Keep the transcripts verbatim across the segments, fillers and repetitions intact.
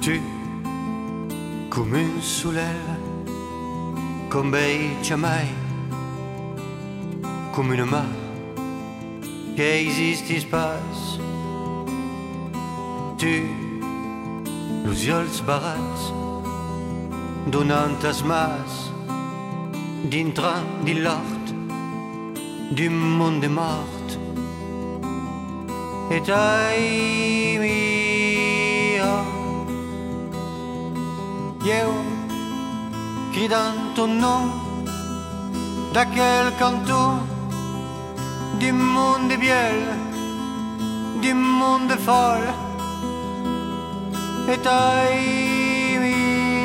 Tu, come un soleil, con bei mai, come una mar che esiste space. Tu, los ulls barats, donant tas mas, dintre di l'art, du monde mort. Et ai mia, io cridant ton nom d'aquel canton du monde biel, du monde folle. Et ai mi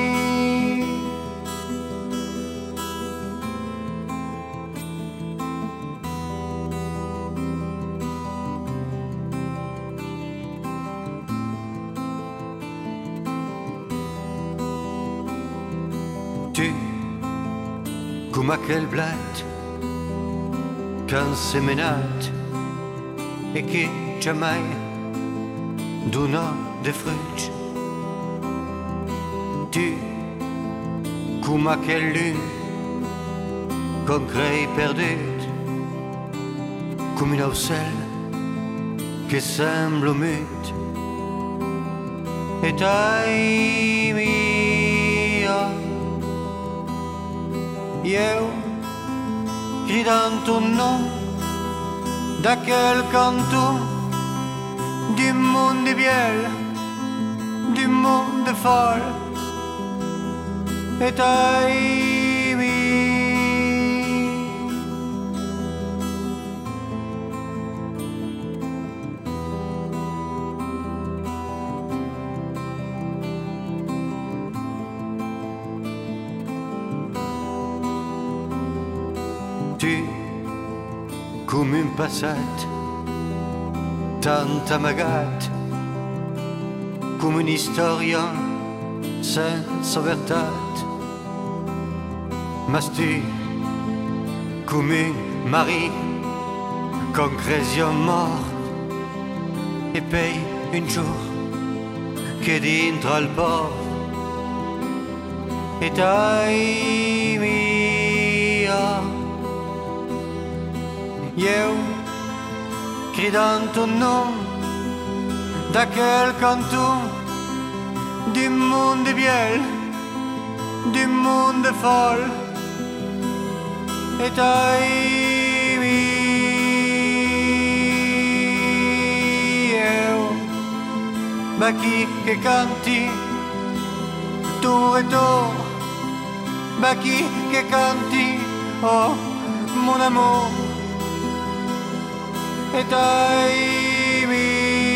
tu, come aquel blat qu'un semenat et qui jamais donna de fruits. Tu, come aquel lune qu'on crée perdue, comme une ocelle qui semble mute. Et ai mia, io cridant ton nom d'aquel canton du monde biel, du monde folle. Et ai mi tu, come un passat tant amagat, come un'istoria senza verità. Mas tu, come un mari con cresion mort, e poi un jour che dintre al port. Et ai mia, io cridant ton nom d'aquel canton du monde biel, du monde folle. Et ai mi io, ma chi che canti tu e tu, ma chi che canti, oh mon amour. Et ai mi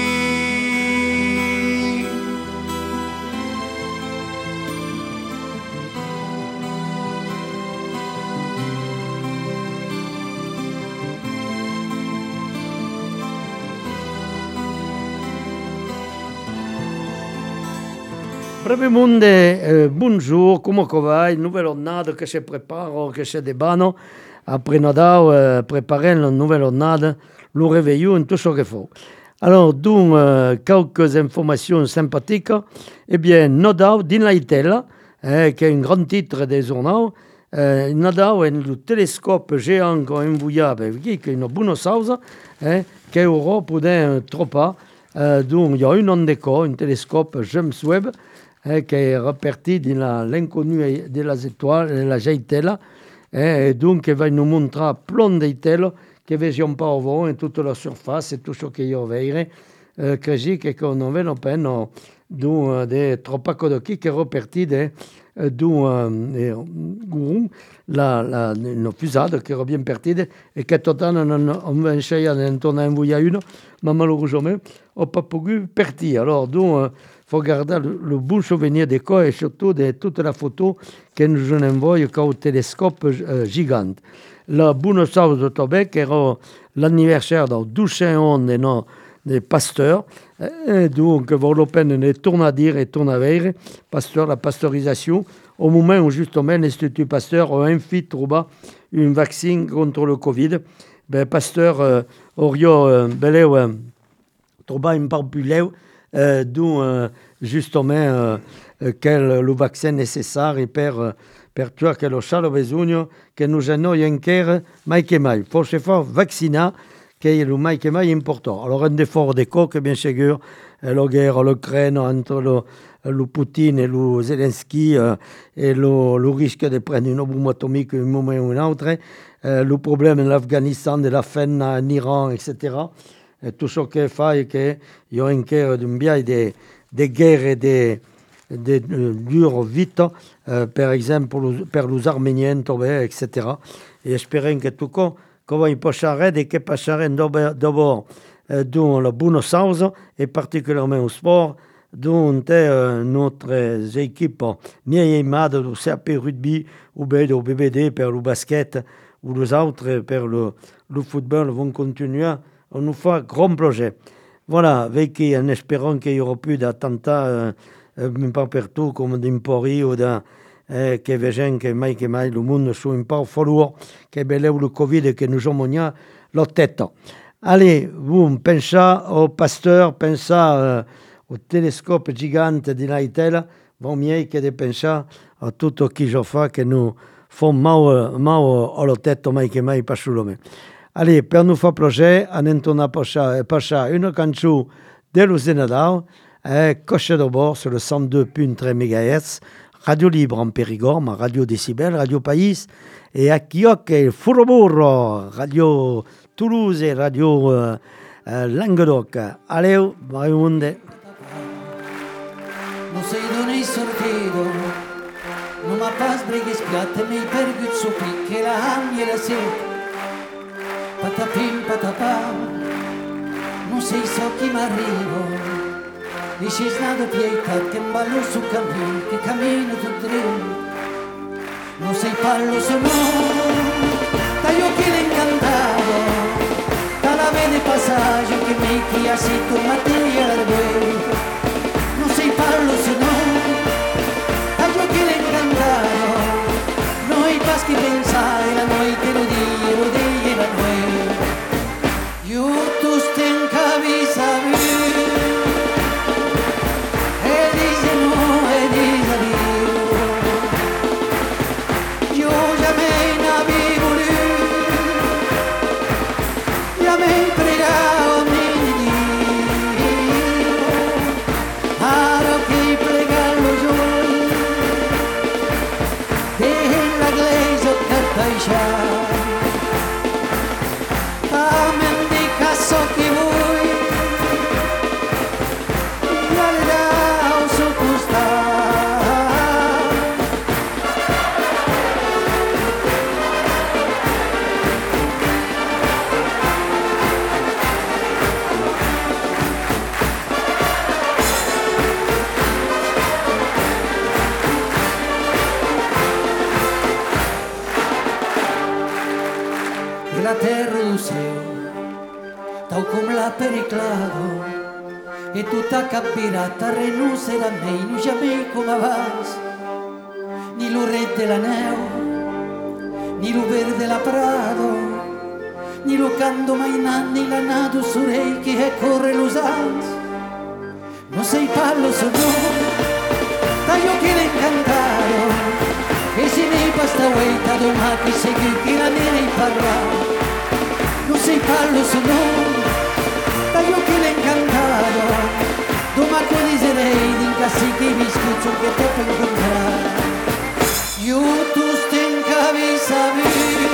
Brevemente, eh, bonjour, come va? Nouvelle ornade che si prepara, che si debano, après Nadal, eh, préparer la nouvelle ornade, le réveillon, tout ce qu'il faut. Alors, donc, euh, quelques informations sympathiques. Eh bien, Nadal, dans l'Itella, eh, qui est un grand titre des journaux, eh, Nadal è il telescope géant qu'on a envoyé, qui est une bonne chose, eh, che Europe peut troppo. Eh, donc, il y a un an d'école, un télescope James Webb, eh, qui est réparti dans l'inconnu de las étoiles, de la Geitella, eh, et donc il va nous montrer plein d'étoiles que ne voyons pas avant, et toute la surface, et tout ce qu'il y a à voir, eh, que j'ai qu'on en veut peine, donc des troppo qui est réparti de d'un gourou, la, la, une fusade qui est bien partide, et que tout le temps on va essayer d'en envoyer une, mais malheureusement, on n'a pas pu partir. Alors, donc, il faut garder le, le bon souvenir des cas et surtout de toute la photo que nous envoie au télescope euh, gigant. La bonne chose de Tobec era l'anniversaire dans douze ans de nos de Pasteur, et donc vaut la peine de tourner à dire et tourner à voir, Pasteur, la pasteurisation, au moment où justement l'Institut Pasteur a enfin trouvé un vaccin contre le Covid. Ben, Pasteur euh, aurait euh, trouvé un peu plus euh, d'où euh, justement euh, quel le vaccin necessario per, per ciò che lo scialo bisogno che nous a noi ancora mai che mai. Forse fa vaccinare che è lo mai che mai importante. Alors un effort de coq, bien sûr, la guerra, l'Ucraine entre lo, lo Putin e lo Zelensky euh, e lo, lo rischio di prendere una bomba atomica in un momento o un altro, euh, le problème dell'Afghanistan, della faim en Iran, et cetera. Et tout ce che fa è che il y a ancora un biais de, de guerre e de, de, de dure vite, euh, per esempio per gli armeniani, et cetera. E speriamo che tutto come passare e che passare dopo euh, dans la bonne sens et particulièrement au sport, dont euh, notre équipe miei aimade du C A P rugby ou bien du B B D per le basket ou les autres per le, le football vont continuer à nous faire grand projet. Voilà, avec en espérant qu'il y aura plus d'attentats euh, euh, pas partout comme dans Paris ou dans eh, che vediamo che mai che mai il mondo è un po' fuori, che bello il Covid e che nous avons la tête. Allez, vous pensez au pasteur, pensez euh, au télescope gigante di Naitella, va mieux que de penser a tutto chi je fa che nous font mal, mal alla tête mai che mai pas solo me. Allez, per nous faire projet, on a passé une canzone dello Zenadao, eh, coche de bord sur le cent deux virgule trois mégahertz, Radio Libre en Périgord, Radio Décibel, Radio Pays, et à Chiocche, Furoburro, Radio Toulouse et Radio euh, euh, Languedoc. Allez, Marimonde. Non sei donei sorvedo, non ma pas breghe spiatte, mi perghi su picche la hammi e la sete. Patapim patapam, non sei so chi m'arrivo. E c'è snato pietà che ballo su cammino, che cammino tu dritto. Non sei pallo se no, dagli occhi l'incantato, dalla vede passaggio che mi chia si tu mattia la due. Non sei pallo se no, dagli occhi l'incantato, noi paschi pensare, la noi che lo dire, lo dire la noi. Io tu stincavi savi. La terra do céu, tal come l'ha periclato, e tutta campirata renuncerà a me, non jamais come vas, ni lo re della neu, ni lo verde della prado, ni lo canto mai nanni la nato surei che corre lo sans. Non sei parlo se no, taglio che l'incantato, e si ne basta vuelta domani segui che la nera parla. Non sei parlo se no, taglio che l'incantato, domani con i serei di incassi che mi scuccio che te per incontrare. Io tu stincavi savi,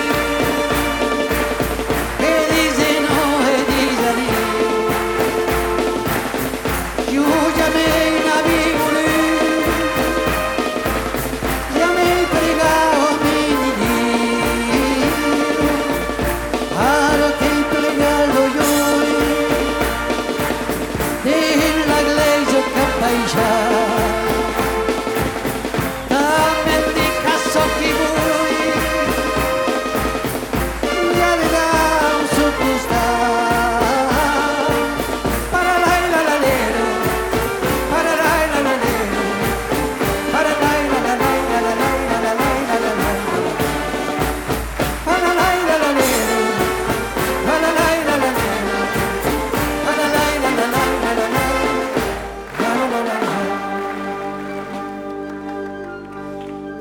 e dice no e dice di. Io già me la vivo lì, già me pregavo a me di Dio, aro che pregalo io, della iglesia capacia.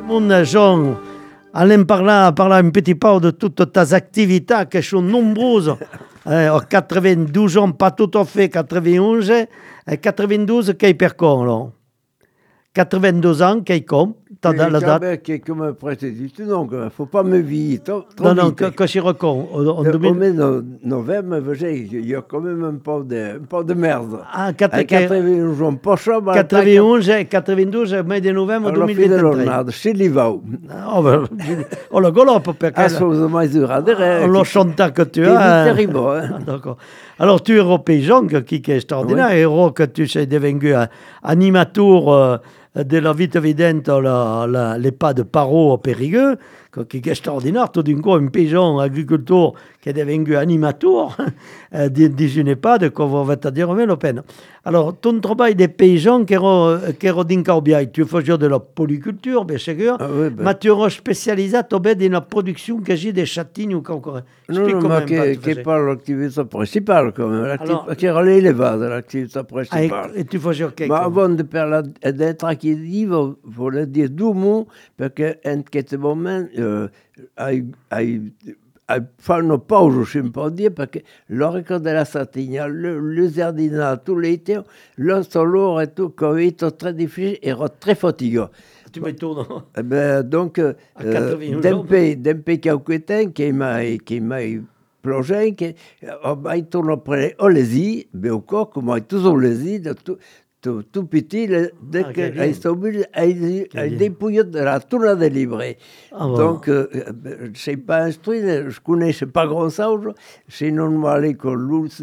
Mon Jean, allons parler, parler un petit peu de toutes tes activités qui sont nombreuses. Eh, en quatre-vingt-douze ans, pas tout à fait quatre-vingt-onze, et quatre-vingt-douze qui est per con, là. quatre-vingt-deux ans qui est con, t'as Mais la quand date. même, qui est comme un précédent, donc, il ne faut pas me vieillir trop, trop Non, non, vite. que, que je recon. En, en Euh, deux mille... Au mois de novembre, vous savez, il y a quand même un peu de, un peu de merde. Ah, quatre- À quatre-vingt-onze ans, pas ça, mais quatre-vingt-onze et quatre-vingt-douze, mai de novembre alla fine duemilaventitré. dell'annata, si li va. Oh, ben, oh, le galope, perché Assolutamente duradere. lo chanteur que tu Che as. è terribile, eh. Ah, d'accord. Alors, tu es européen, qui est extraordinaire, héros que tu sais devenu euh, animateur euh, de la vie évidente, la, la, les pas de Paro au Périgueux, qui est extraordinaire, tout d'un coup, un paysan agriculteur qui est devenu animateur, euh, d'une EHPAD, qu'on va te dire, mais la peine. Alors, ton travail des paysans qui est din Caubiai, tu fais de la polyculture, bien sûr, Ah oui, ben. mais tu es spécialisé dans la production que j'ai des châtaignes ou encore. Non, non, ma che, che parlo l'attività principale, come, Allora- che era l'elevata, l'attività Ah, principale. et, et tu faisais che Ma cosa? avant de parler d'être acquisitive, voulais dire deux mots, perché in questo momento eh, hai, hai, hai fanno pausa, si può dire, perché l'orico della Sardegna, le, le giardinato, l'été, là, solo et tout, quand il était très difficile, era très fatigué. Tu me tournes. Eh ben, donc, euh, À quatre-vingts d'un jours. pays, d'un pays quelques temps, qui m'a, qui m'a plongé, qui, oh, ben, il tourne après Olesi, mais encore, comme il toujours Olesi, de tout, tout, tout petit, le, dès Ah, que che bien. il s'est obligé, il, Che il bien. dépouillé de la tourne de livre. Ah bon. Donc, euh, euh, je ne sais pas instruit, je ne connais pas grand-chose, sinon, moi, à l'école,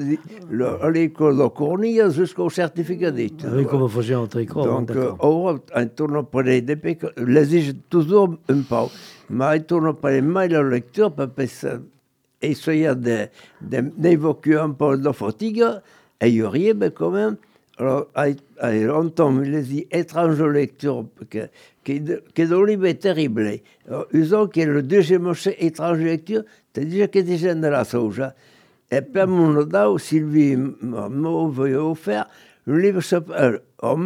le- à l'école de Cornille, jusqu'au certificat d'études. Oui, comme faisait un tricot. Donc, euh, d'accord. ora, intorno a prendere dei piccoli, l'esige toujours un po', ma intorno a prendere mai la lettura per pensare, essayer de, de, d'évoquer un po' la fatigue, et il y aurait, mais quand même, alors, il y a longtemps, il les dit étrange lecture, que, que, que dans le livre est terrible. Alors, usons que le deuxième chef étrange lecture, c'est déjà que des gens de la soja. Et per mon dao, Sylvie m'avait offert un livre s'appelle un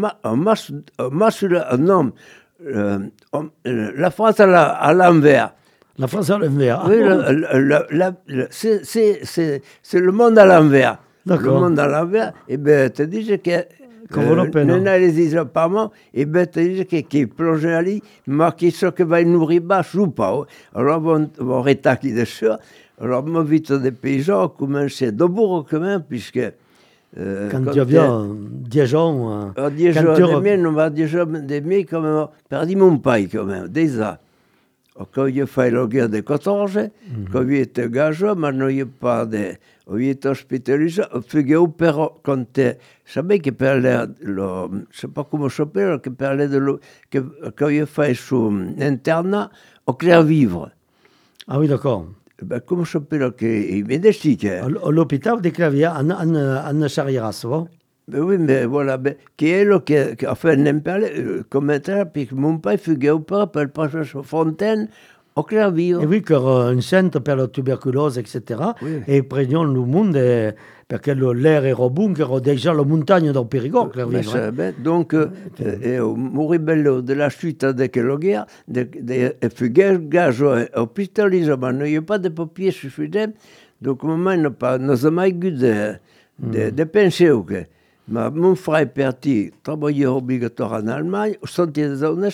masculin, un homme, euh, homme, euh, la France à la- à l'envers. La France à l'envers. Oui, le- le- le- la- le- c'est- c'est c'est- c'est le monde à l'envers. Le D'accord. monde à l'envers, et bien, tu dis que. Come lo appena. non les pas moi, et bien, tu dis que qui plonge allì, ma qui so che va nourrir bas ou pas. Alors, on va rétaquer de ça. Alors, ma vie des paysans a commencé d'abord quand même, puisque. euh, Quand quand tu avais dix ans. a dix quand jours tu de re- miei, non va dix jours de miei, quand même, perdu mon père, quand même, déjà. Quand il a fait la guerre de quatorze, quand il était engagé, mais non, il n'y a pas de. Il est hospitalisé, il opéré quand tu savais qu'il parlait, je ne sais pas comment ça s'appelle, qu'il parlait de l'eau, que, quand il a fait son internat au Clair-Vivre. Ah oui, d'accord. Ben, comment ça s'appelle, qu'il médecine. À l'hôpital de Clavier, en, en, en Sarriras, bon? Ben oui, mais voilà, ben, qui est là, qui, qui a fait un parlait, euh, comme un tel, puis que mon père fut opéré par le professeur Fontaine au Clair-Vivre. Et oui, que euh, un centre per la tuberculose, et cetera. Oui. Et prenons le monde, eh, perché lo- l'air era bon, che era déjà la montagne del Périgord, Ben, Clairvivre. ça, ben, donc, euh, euh, au Moribello de la chute de la guerre, de, de, de, fut gage hospitalisé, mais il n'y a pas de papiers suffisants, donc au moment, il n'a pas, n'a jamais eu de, de, de pension. que. Mais mon frère est parti travailler obligatoire en Allemagne, sont des années,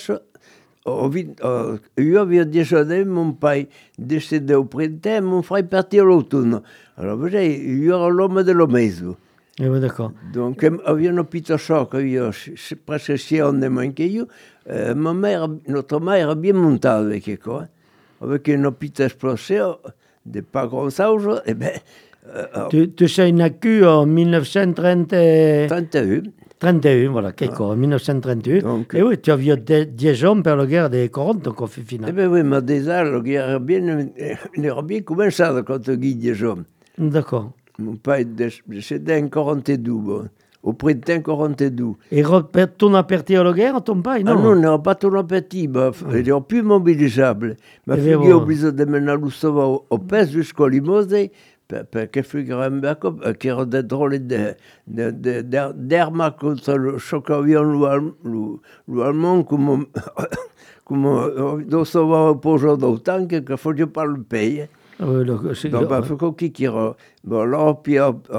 io avevo dieci anni, mon père décédé au printemps, mon frère est parti à l'automne. Alors, vous savez, io ero l'homme de la maison. Eh oui, d'accord. Donc, eh, avevano capito ciò che io, se- presso sei anni anche io, eh, ma mère, notre mère era bien montata avec quoi. Avec une petite explosion, de pas grand chose, et ben, euh, Tu, tu sei nacu en millenovecentotrenta trente et un. trente et un, voilà, quelque en millenovecentotrenta un. Donc- Et oui, tu avais dix ans per la guerre des quarante, qu'on fait Eh finale. ben oui, ma déjà, la guerre era bien, era bien commençata quand on guide les hommes. D'accord. Mon père est décédé en quarante-deux, bon, au printemps quarante-deux. Et re- tu as perdu la guerre, ton père, Ah non? non, non, pas tout petit, bah, il est plus mobilisable. Ma Eh fille bien, est bon. obligée de mener au au, au pes jusqu'au Limousin, perché figura un backup, che era des drôles de, de, de, d'armes contre le choc avion allemand, comme, come non so poso d'autant che che foggia par le pays. Oui, donc, c'est Donc clair. bah faut qui qui bon là puis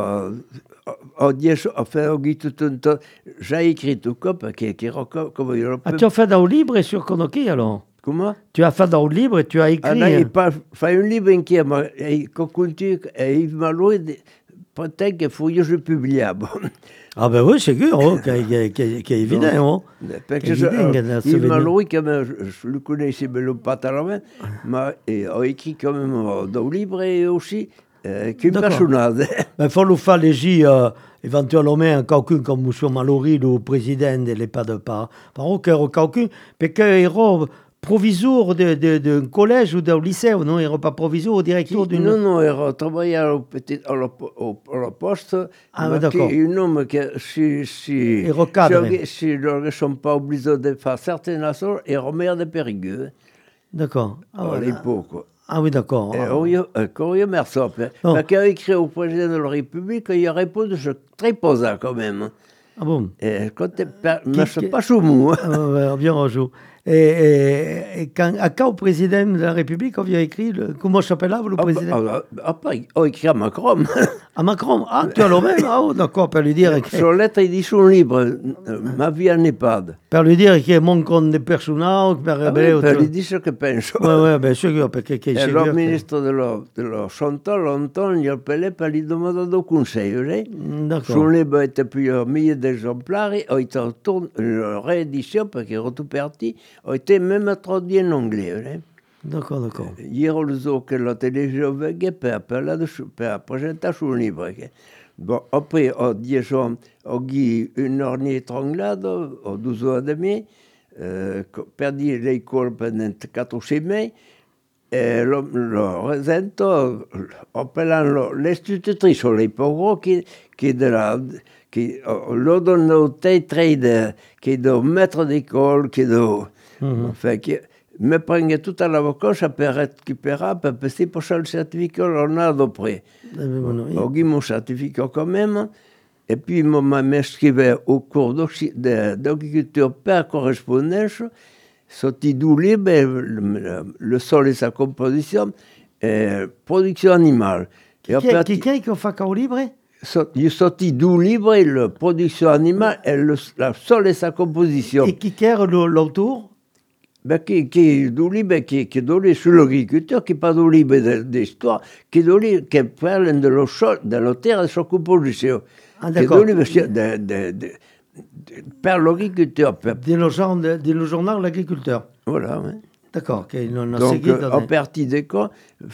au dies a fait au guide tout un temps j'ai écrit tout comme qui qui comme il Ah, tu as fait dans le livre sur Konoki alors? comment Tu as fait dans le livre et tu as écrit. ah là euh, il pas fait un livre qui m'a continue et Yves Malo peut-être qu'il faut que je publie bon. Ah ben oui, c'est sûr, oh, qui qui- qui- qui est évident. Oh. Parce Che que je, evidente, euh, da Yves souvenir. Malo, quand même, je, je le connaissais mais le pas à la main, mais il a écrit quand même euh, dans le livre et aussi euh, qu'une D'accord. personnage. Il faut le faire léger, euh, éventuellement, quelqu'un comme M. Mallory, le président de l'EHPAD par, par aucun quelqu'un, parce qu'il est proviseur d'un de, de, d'un collège ou d'un lycée, non? Il n'est pas proviseur ou directeur d'une... Non, non, il a travaillé au petit, à, la, au, à la poste. Ah, mais d'accord. qui- Un homme qui, si, si, Il recadre. si, si ils ne sont pas obligés de faire certaines choses, il remet de Périgueux, D'accord. Ah, à voilà. l'époque. quoi. Ah oui, d'accord. Et Ah. on y a- euh, quand il y a merci, hein. Non. Parce qu'il a écrit au président de la République, il a répondu très posé quand même. Ah bon. Et quand tu mais Qui- c'est qui- pas sous mou. hein. Ah, ouais, ouais, bien rejoint. Et, et, et quand, à quand au président de la République, on vient écrit, le, comment s'appelle là, le président? Ah, bah, Après, on écrit à Macron. À Macron. Ah, tu as le même? Ah, oh, d'accord, on peut lui dire que... Sur lettre édition libre, euh, ma vie en EHPAD. Per lui dire che mancano di personale, per Ah, beh, oui, per tu- lui dire ce que pense. Ouais, ouais, bien sûr, perché che Et c'est le sûr que- ministre de la, de la Santé, longtemps, il appelait pour lui demander des conseils. vous voyez. D'accord. Son livre était plus un millier d'exemplaires, et a été en tourne, une réédition, parce qu'il est tout parti, a été même traduit en anglais. vous voyez. D'accord, d'accord. Hier, le jour que la télévision venait, per parler de per présenter son livre. che. Bon, après, a dix ans, a eu une ornie étranglade, a douze ans et demi, euh, perdu l'école pendant quatre ou six mois, et le, le resento, appellant l'institutrice à l'époque, qui, qui de la, qui, l'a donné au trade, qui est de maître d'école, qui est de, Mhm. enfin, qui, me prenait tout à la vacances pour récupérer, pour passer pour le certificat, on a d'après. Eh ben, bueno, J'ai eu mon certificat quand même, et puis moi, m'inscrivais au cours d'oxy- de- d'agriculture par correspondance, sorti d'où libre, le, le- le sol et sa composition, et production animale. Et à Chi è, partir- chi è che fa cao libre? so- J'ai sorti d'où libre, et la production animale, et le la sol et sa composition. E chi era lo- l'autore? Ben, qui, qui d'où libre, qui, qui est donné sur l'agriculteur, qui pas d'où libre de- d'histoire, qui est donné, qui parle de la sol, de la terre et de sa composition. Ah, Qui est d'accord. donné, monsieur, de, de, de, de- par l'agriculteur. per- Dello, genre, de- dello giornale l'agricolteur. Voilà, oui. D'accord, che non ha Donc, seguito. euh, en partie des cas,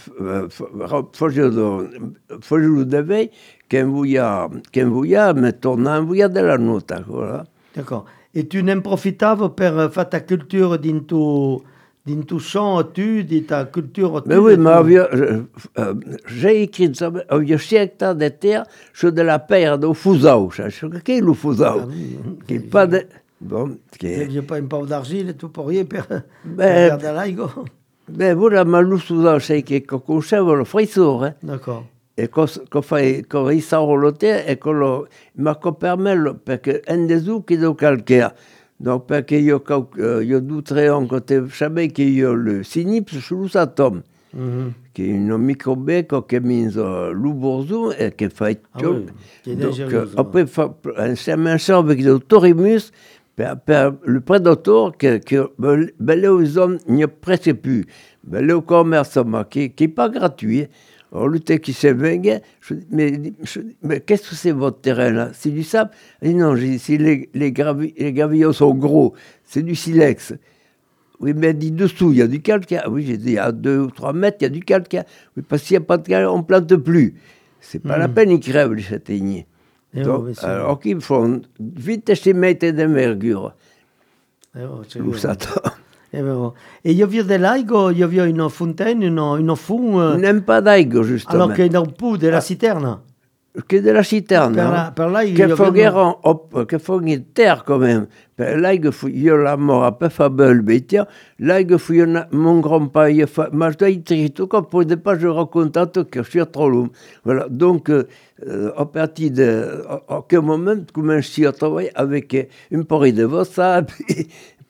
faisons de veille, qu'un voyage, qu'un voyage, mais tourne un voyage de la note, voilà. D'accord. E tu ne profitavi per fare ta cultura din tu, din tu champ, tu, di ta cultura. Mais oui, mais avia- je- euh, j'ai écrit ça, il y a six hectares de terre sur de la paire de Fusau. Qu'est-ce le Fusau? Ah oui, Qui est pas de... Bon, qui est... J'ai pas un peu d'argile et tout pour rien per, per Ben- garder l'aigo. Ben voilà, ma le Fusau, c'est qu'on conserve le frisson, hein. D'accord. E qu'on fait, qu'on restaure le terre et qu'on le, ma qu'on permet le, parce que un des eaux qui est de calcaire. Donc, parce qu'il y a, il y a deux traits, quand tu savais qu'il y a le cynips sous sa tombe, Mhm. qui est une microbec qui est mise le bourgeon et qui fait Ah tout. oui, qui est Donc, dangereuse, euh, après, fa- un chemin sort avec le taurimus, per, per le prédateur, que, que, ben, ben, là, aux hommes, il n'y a presque plus. Ben, là, au commerce, qui n'est pas gratuit. Alors, le temps qui s'est venu, je dis, mais, je dis, mais qu'est-ce que c'est votre terrain là? C'est du sable? Il dit, non, j'ai dit, si les, les, gravi, les gravillons sont gros, c'est du silex. Oui, mais dit dessous, il y a du calcaire. Oui, j'ai dit, à deux ou trois mètres, il y a du calcaire. Oui, parce qu'il n'y a pas de calcaire, on ne plante plus. C'est pas Mm. la peine, ils crèvent, les châtaigniers. Eh Donc, oh, mais c'est- alors qu'ils font vite ces mètres d'envergure. Eh oh, c'est Où bien. ça tombe. Eh ben, oh. E io vi dell'aigo, io vi une fontaine, une, une fond, On euh, n'aime pas d'aigo, justement. alors qu'il y a un peu de la citerne. Que de la citerne. Per hein. la- per là, il y Che a faut bien- guère en che faut une terre quand même. Per l'aigo fu io la mort a peu fabel betia. L'aigo fu una, mon grand-père, il fa, ma je dois y trito quand pour ne pas je raconte que je suis trop long. Voilà. Donc, euh, à partir de, à, à quel moment, commence à travailler avec une porée de vossa, puis,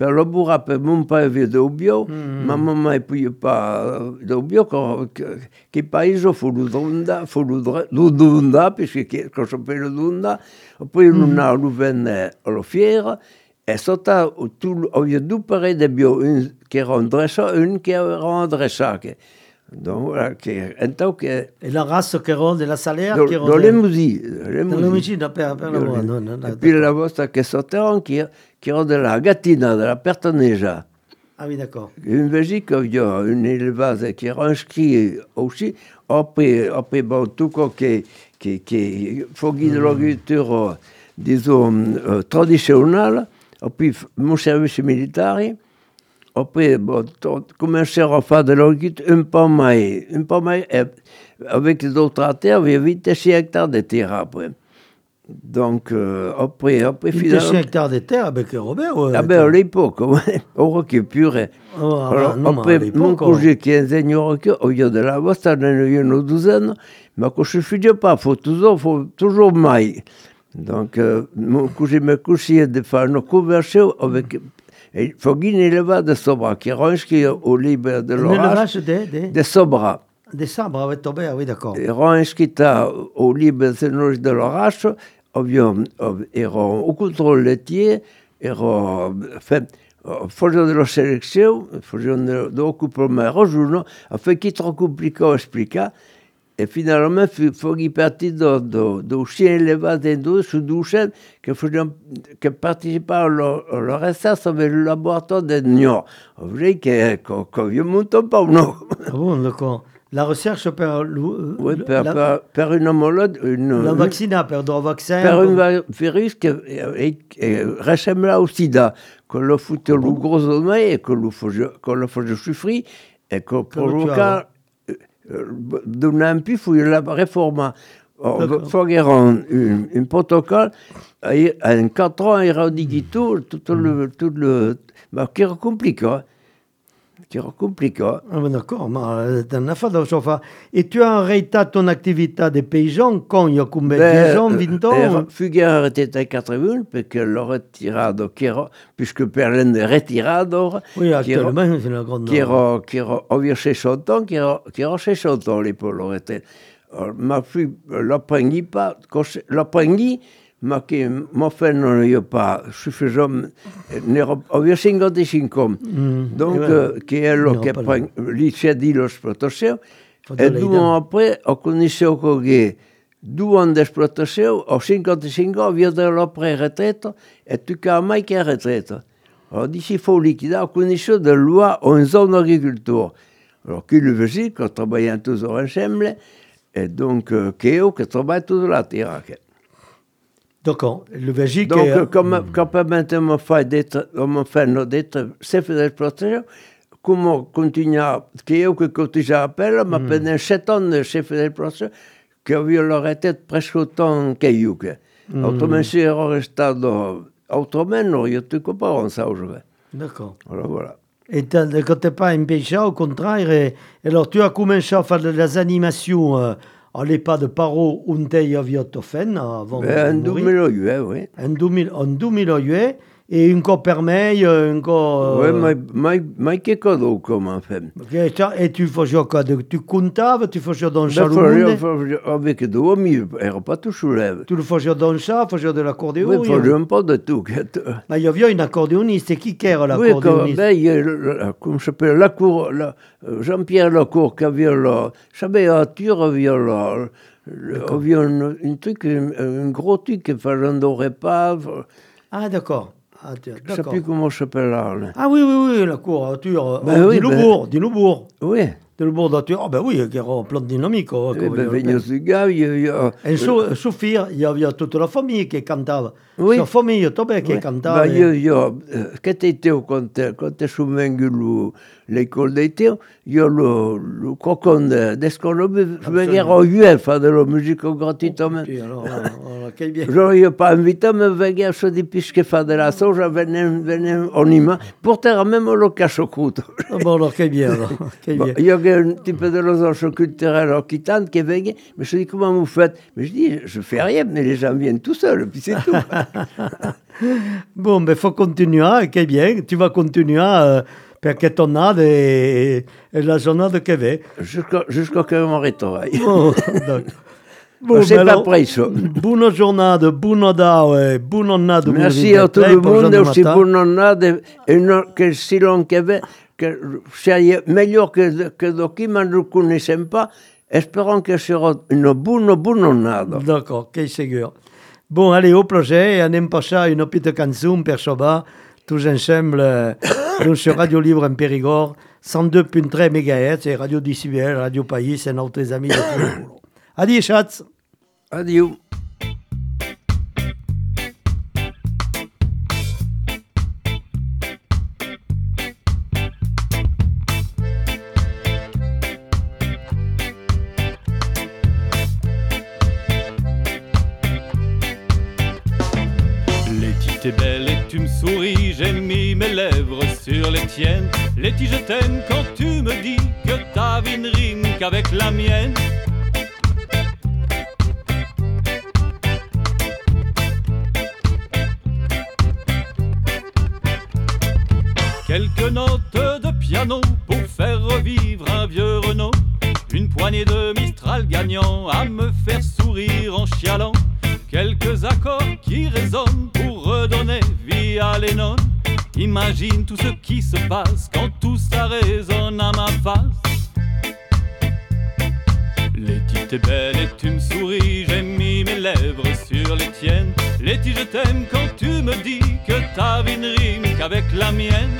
per lavorare per un paese d'Obio, mm. ma mamma poi pas d'Obio, che paese fu l'Udonda, fu l'Udonda, perché quand je peux l'Udonda, poi mm. non a venne alla fiera, e sotto tu aveva due parecchi di bio, un che era un dressage, un che era un dressage. Donc voilà, che, che, et la race che era della Salère dans, che era dans les musiques, les musiques per, per la voix, no, no, et puis la vostra che sortevano qui qui era della Gattina, della Pertoneja. Ah oui, d'accord. In Belgique, il y a une élevage qui est inscrit aussi. Après, après bon, tout ce qui qui qui faut guider mm. l'agriculture, disons euh, traditionnelle. Et puis mon service militaire. Après, bon, commencer à faire de l'agriculture un peu moins, un peu moins, avec les autres terres, il y avait vingt-six hectares de terre après. Donc, euh, après, après finalement... vingt-six hectares de terre avec Robert ouais, ah ben, à l'époque, ouais, au récupéré. Oh, alors, non, après, mon cousin qui est ingénieur, il y a de la voix, ça en a une douzaine, mais quand je ne suis pas, il faut toujours, faut toujours maille. Donc, euh, mon cousin m'a conseillé de faire une conversion avec... Il faut qu'il élevage de Sobra, qui est inscrit au livre de l'orage. de, de Sobra. De Sobra, oui, Tobé, oui, d'accord. Il est inscrit au livre de l'orage, il au contrôle laitier, il fait, faisant de la sélection, faisant de l'occupement régional, afin qu'il soit compliqué à expliquer. Et finalement, il faut qu'il partisse du chien élevage d'Indou, sous douchaine, qui participaient à la recherche avec le laboratoire de Niort. Vous voyez qu'on ne monte pas, non? Ah bon, d'accord. La recherche per... Oui, per, la, per, per une homologue... Une, la vaccina, per un vaccin... Per un virus qui ressemble au sida, qu'on le fout le gros sommeil et qu'on le faisait souffrir, et qu'on provoque... D'un un peu, il faut la réforme. Il faut qu'il y ait un protocole. En quatre ans, il y aura tout, tout le... Tout le mais qui est compliqué. Qui est compliqué. Ah ben d'accord, mais tu as fait de ça. Et tu as arrêté ton activité de paysan quand il y a combien de ans, vingt ans? Fuguer a arrêté en quatre-vingt, parce que le retirado, puisque Perlen est retirado. Oui, actuellement, c'est la grande... Qui era, qui era, avait soixante ans, qui era, qui era soixante ans, les pauvres retraités. Ma fille, l'après-midi, pas, l'après-midi, ma qui m'a fait non il pas suffisant avait cinquante-cinq ans donc euh, qui est là qui prend l'ichet dit l'exploitation et deux ans après on connaissait que deux ans d'exploitation à cinquante-cinq ans vient de la pré-retraite et tu qu'à mai qui est retraite alors d'ici il faut liquider on connaissait de loi en zone agriculture alors qui le faisait qu'on travaillait tous ensemble et donc euh, qui est qui travaille toute la terre. D'accord. Le Belgique donc, est... comme, comme maintenant on fait d'être, on fait d'être chef d'exploitation, comment continuer, qui est que quand j'appelle, mais pendant sept ans de chef d'exploitation, qui avait la tête presque autant qu'il que. Mm. Autrement, si on restait autrement, non, il y a tout comparé ça aujourd'hui. D'accord. Voilà, voilà. Et quand tu n'es pas un paysan, au contraire, et, alors tu as commencé à faire des animations... Euh, à l'époque de Paro, un tei aviat fait avant en deux mille huit, oui. En deux mille huit, et un co permet, un co... Oui, mais, mais, mais que cadeau, comment fait. Et tu faisais quoi? Tu comptaves, tu faisais dans le salon? Avec deux amis, il n'y avait pas tout soulève. Tu le faisais dans ça, tu faisais de l'accordéon? Oui, il ne faisait pas de tout. Mais il y avait un accordéoniste, et qui era l'accordéoniste? Oui, comme je s'appelle, la cour, Jean-Pierre Lacour, qui avait la... Je savais, à Tours, avait la... Il y a un, un truc, un, un gros truc qui faisait un repas. Ah, d'accord. Ah, je ne sais plus comment ça s'appelle là. Ah oui, oui, oui, la cour à Tours. Ben oh, oui, Diloubourg, ben... Diloubourg. Oui. Diloubourg d'Atour. Ah ben oui, qui era plein de dynamique. Oh, eh ben, venu ce gars, il y a... Et Sophie, il y avait toute la famille qui cantait. Oui. La famille, Tobé, qui cantait. Ben, il y a... Quand tu étais au compte, quand tu es sous l'école d'été, il y a le, le cocon d'Esconobé, je me dire au U F, faire de la musique gratuitement. Alors, quel bien. Je n'ai pas invité à me venir sur des pistes faire de la sauce, je venais en image, pour terre même le cache-croûte. Bon, alors, quel bien, alors. Il y a avait un petit peu de losange culturel occitan qui venait, mais je dis, comment vous faites? Mais je dis, je fais rien, mais les gens viennent tout seuls, puis c'est tout. Bon, mais il faut continuer, che bien, tu vas continuer euh, perché tornate e, e la giornata che va. Jusqu'à jusqu'à que mon retour. Oh, bon, c'est pas alors, près, ça. Buona giornata, buon Natale, buon anno Merci à tout le monde, aussi buon anno, et non, que si l'on avait, que c'est meilleur que, que d'autres, mais nous ne connaissons pas. Espérons que ce sera une bonne, bonne année. D'accord, che sicuro. Bon, allez, au projet, et anem passar une petite canzone per sobar, tous ensemble, euh, sur Radio Libre en Périgord, cent deux virgule trois mégahertz, et Radio Decibel, Radio Pays, et nos amis de tout le boulot. Adieu, Schatz. Adieu. T'es belle et tu me souris, j'ai mis mes lèvres sur les tiennes. Letty, je t'aime quand tu me dis que ta vie ne rime qu'avec la mienne. Quelques notes de piano pour faire revivre un vieux Renault. Une poignée de Mistral gagnant à me faire sourire en chialant. Quelques accords qui résonnent pour redonner vie à les nonnes. Imagine tout ce qui se passe quand tout ça résonne à ma face. Letty, t'es belle et tu me souris, j'ai mis mes lèvres sur les tiennes. Letty, je t'aime quand tu me dis que ta vie ne rime qu'avec la mienne.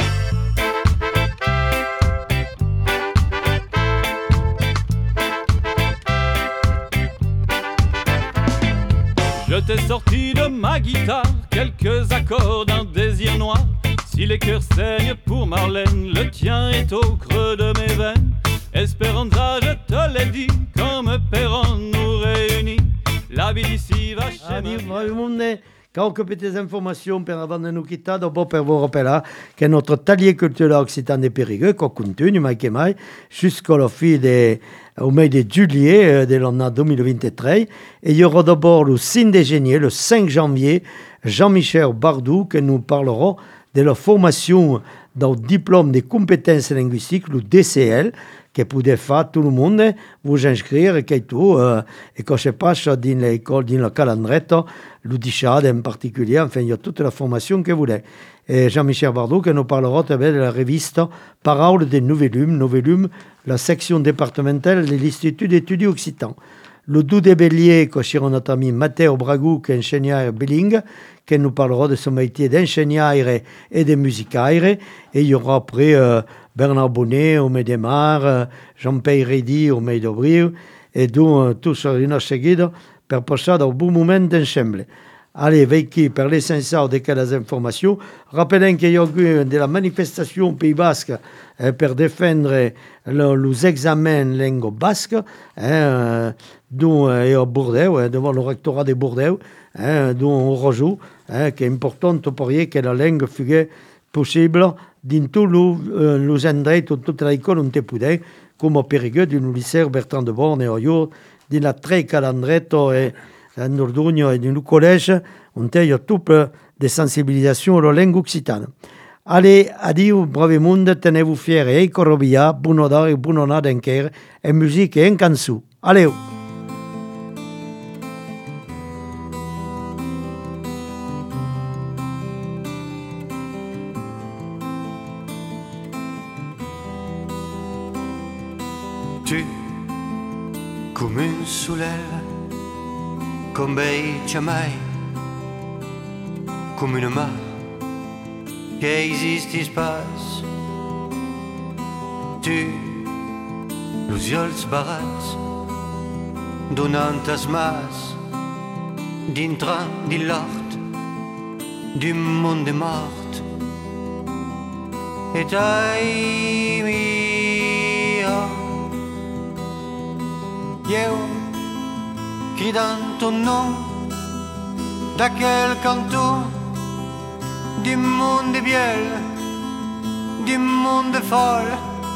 Je t'ai sorti de ma guitare quelques accords d'un désir noir. Si les cœurs saignent pour Marlène, le tien est au creux de mes veines. Esperanza, je te l'ai dit, comme Perron nous réunit. La vie d'ici va chez Adieu, ma... tout le monde. Quelques petites informations per avant de nous quitter. D'abord, per vous rappeler que notre taller culturel occitan de Périgueux, qu'on continue, mai che mai, jusqu'à la fin de, au mois de juillet de l'année deux mille vingt-trois. Et il y aura d'abord le cinq déjeuner, le cinq janvier, Jean-Michel Bardou, que nous parlerons de la formation dans le diplôme des compétences linguistiques, le D C L, que pouvez faire tout le monde, vous inscrire et que tout, euh, et que je passe dans l'école, dans le calendrier, le Dichad en particulier, enfin, il y a toute la formation que vous voulez. Et Jean-Michel Bardot, que nous parlerons de la reviste Parole des Nouvellum, Nouvellum, la section départementale de l'Institut d'études occitan. Le douze de Bélier, que sera notre ami Matteo Bragou, qui est ingénieur bilingue, que nous parlerons de son métier d'ingénieur et de musicaire. Et il y aura après euh, Bernard Bonnet au Mai de Mar, euh, Jean-Pierre Reddy au Mai d'Avril, et donc euh, tous une seguida per passar un bon moment ensemble. Allez, veillez per l'essentiel de quelles informations. Rappelons qu'il y a eu de la manifestation au Pays Basque eh, per défendre le, les examens langue basque, eh, dont eh, à Bordeaux, eh, devant le rectorat de Bordeaux, eh, dont on rejoue, eh, qui est important pour que la langue fût possible dans tous les endroits, dans toute l'école on te pouvait, comme au Périgueux, dans le lycée Bertrand de Borne et au Jour, dans la très calendretto et à Nordugno et dans le collège, on a eu tout de sensibilisation à la langue occitane. Allez, adieu, brave monde, tenez-vous fiers et corrobia, bon odeur et bon honneur d'un cœur, et musique et un cansu. Allez! Tu, come un soleil, comme beige mai, come una mar che esiste space. Tu, los ulls barats, donant as mas, dintre di l'art, du monde mort. Et ai mia, io, cridant ton nom, d'aquel canton, du monde biel, du monde folle.